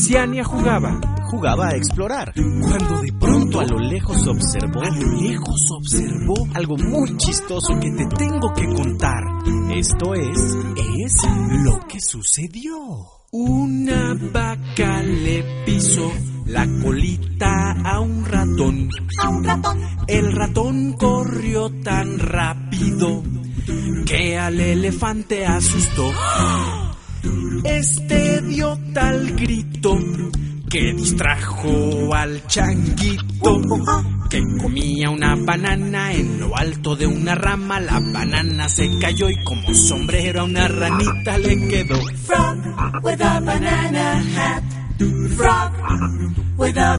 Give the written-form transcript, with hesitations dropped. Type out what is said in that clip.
Ciania jugaba a explorar, cuando de pronto a lo lejos observó algo muy chistoso que te tengo que contar. Esto es lo que sucedió. Una vaca le pisó la colita a un ratón. El ratón corrió tan rápido que al elefante asustó. Este dio tal grito que distrajo al changuito, que comía una banana en lo alto de una rama. La banana se cayó y como sombrero a una ranita le quedó. Frog with a banana hat. Frog with a